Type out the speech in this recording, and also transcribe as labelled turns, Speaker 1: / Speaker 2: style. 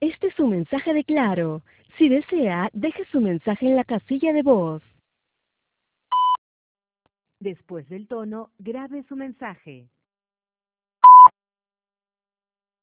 Speaker 1: Este es su mensaje de Claro. Si desea, deje su mensaje en la casilla de voz. Después del tono, grabe su mensaje.